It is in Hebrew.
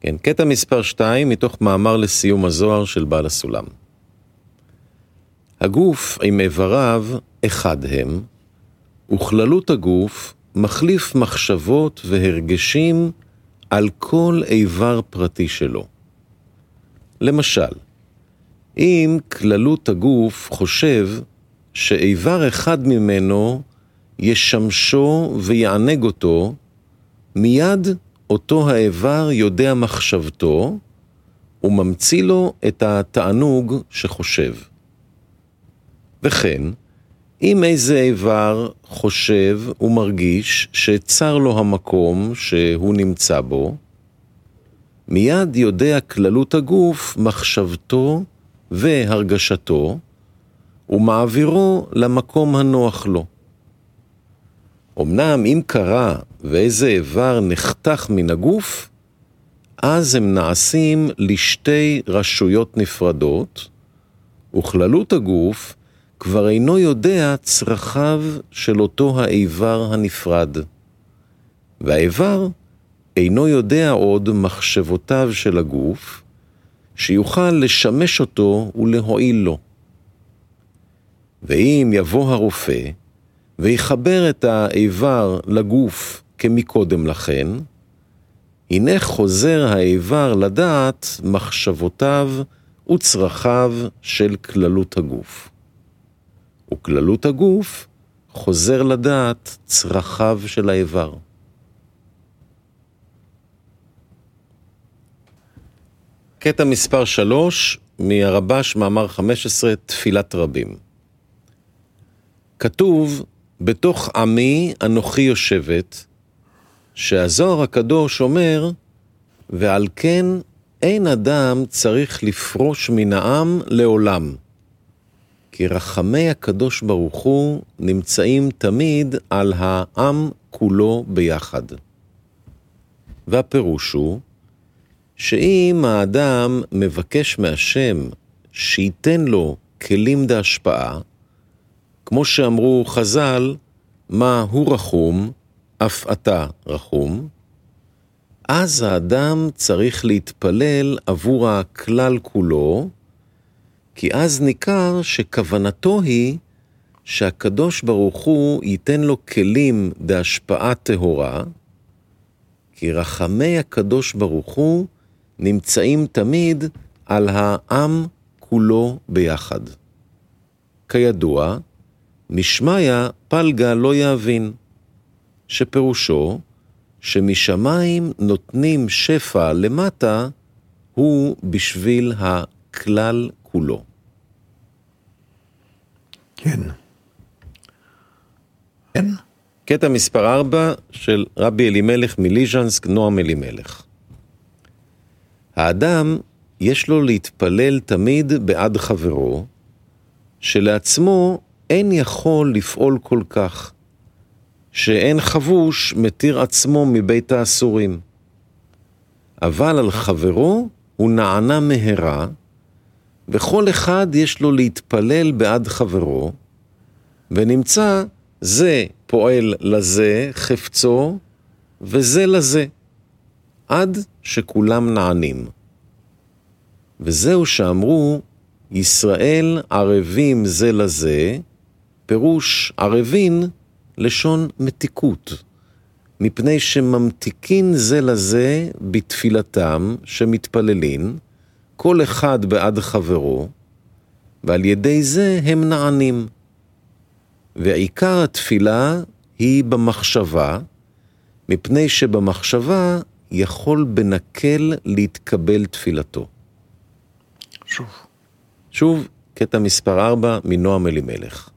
כן, קטע מספר 2 מתוך מאמר לסיום הזוהר של בעל הסולם. הגוף עם איבריו אחד הם, וכללות הגוף מחליף מחשבות והרגשים על כל איבר פרטי שלו. למשל, אם כללות הגוף חושב שאיבר אחד ממנו ישמשו ויענג אותו, מיד אותו האיבר יודע מחשבתו וממציא לו את התענוג שחושב. וכן, אם איזה איבר חושב ומרגיש שצר לו המקום שהוא נמצא בו, מיד יודע כללות הגוף מחשבתו והרגשתו ומעבירו למקום הנוח לו. אמנם אם קרה ואיזה איבר נחתך מן הגוף, אז הם נעשים לשתי רשויות נפרדות, וכללות הגוף כבר אינו יודע צרכיו של אותו האיבר הנפרד. והאיבר אינו יודע עוד מחשבותיו של הגוף, שיוכל לשמש אותו ולהועיל לו. ואם יבוא הרופא ויחבר את האיבר לגוף כמקודם לכן, הנה חוזר האיבר לדעת מחשבותיו וצרכיו של כללות הגוף. וכללות הגוף חוזר לדעת צרכיו של האיבר. קטע מספר 3 מהרבש מאמר 15 תפילת רבים. כתוב, בתוך עמי אנוכי יושבת, שהזוהר הקדוש אומר, ועל כן אין אדם צריך לפרוש מן העם לעולם, כי רחמי הקדוש ברוך הוא נמצאים תמיד על העם כולו ביחד. והפירוש הוא, שאם האדם מבקש מהשם שייתן לו כלים להשפעה, כמו שאמרו חז"ל, מה הוא רחום, אף אתה רחום, אז האדם צריך להתפלל עבור הכלל כולו, כי אז ניכר שכוונתו היא שהקדוש ברוך הוא ייתן לו כלים להשפעה טהורה, כי רחמי הקדוש ברוך הוא נמצאים תמיד על העם כולו ביחד. כידוע, משמיה פלגה לא יבין, שפירושו שמשמיים נותנים שפע למטה, הוא בשביל הכלל כולו. כן. כן. קטע מספר 4 של רבי אלימלך מליז'נסק, נועם אלימלך. האדם יש לו להתפלל תמיד בעד חברו, שלעצמו אין יכול לפעול כל כך, שאין חבוש מתיר עצמו מבית האסורים. אבל על חברו הוא נענה מהרה, וכל אחד יש לו להתפלל בעד חברו, ונמצא זה פועל לזה חפצו, וזה לזה, עד שכולם נענים. וזהו שאמרו, ישראל ערבים זה לזה, פירוש ערבין לשון מתיקות, מפני שממתיקין זה לזה בתפילתם שמתפללין, כל אחד בעד חברו, ועל ידי זה הם נענים. ועיקר התפילה היא במחשבה, מפני שבמחשבה יכול בנקל להתקבל תפילתו. שוב, קטע מספר 4 מנועם אלימלך.